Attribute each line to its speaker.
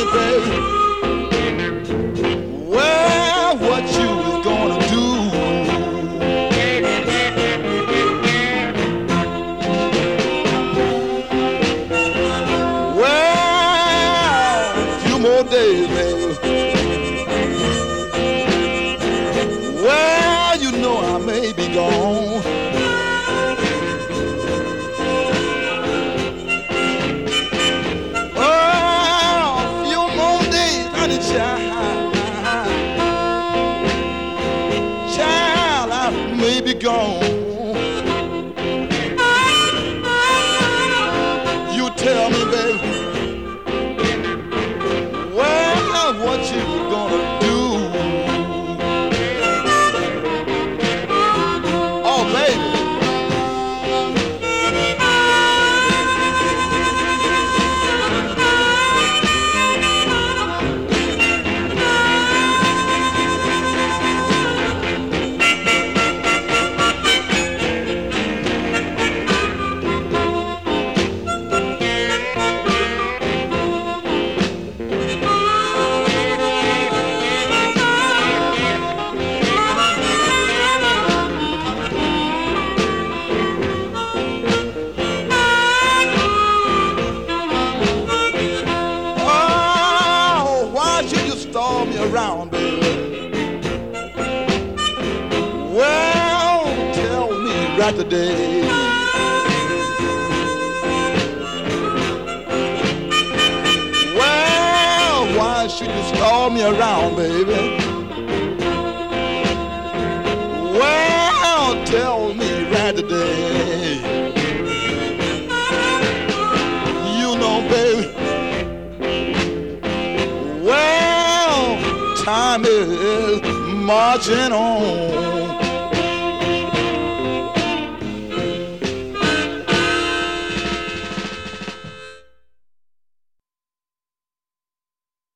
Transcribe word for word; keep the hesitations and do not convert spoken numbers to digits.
Speaker 1: me, baby, well, what you was gonna do. Well, a few more days, baby. Well, you know I may be gone. Child, child, I may be gone. You tell me, baby, well, what you gonna do? Oh, baby. Storm me around, baby. Well, tell me right today. Well, why should you storm me around, baby? Well, tell me right today. You know, baby, time is marching on.